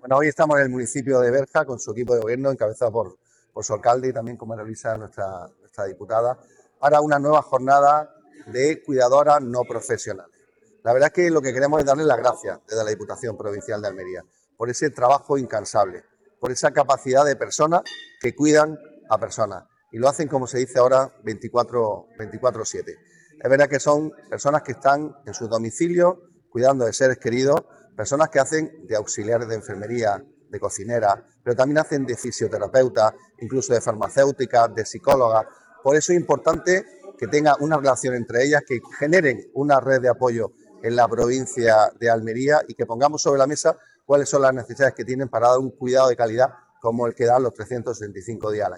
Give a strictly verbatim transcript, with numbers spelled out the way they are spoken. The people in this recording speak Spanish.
Bueno, hoy estamos en el municipio de Berja con su equipo de gobierno, encabezado por, por su alcalde y también con María Luisa, nuestra, nuestra diputada, para una nueva jornada de cuidadoras no profesionales. La verdad es que lo que queremos es darle las gracias desde la Diputación Provincial de Almería por ese trabajo incansable, por esa capacidad de personas que cuidan a personas y lo hacen, como se dice ahora, veinticuatro siete. Es verdad que son personas que están en sus domicilios cuidando de seres queridos, personas que hacen de auxiliares de enfermería, de cocineras, pero también hacen de fisioterapeutas, incluso de farmacéuticas, de psicólogas. Por eso es importante que tenga una relación entre ellas, que generen una red de apoyo en la provincia de Almería y que pongamos sobre la mesa cuáles son las necesidades que tienen para dar un cuidado de calidad como el que dan los trescientos sesenta y cinco días al año.